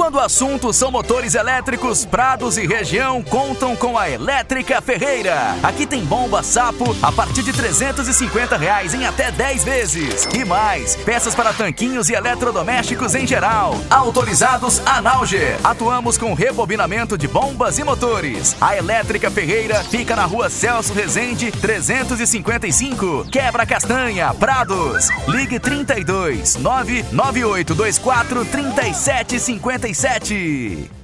Quando o assunto são motores elétricos, Prados e região contam com a Elétrica Ferreira. Aqui tem bomba Sapo a partir de R$350 em até 10 vezes. E mais, peças para tanquinhos e eletrodomésticos em geral. Autorizados Analger. Atuamos com rebobinamento de bombas e motores. A Elétrica Ferreira fica na rua Celso Rezende, 355, Quebra Castanha, Prados. Ligue 32 99824 3757.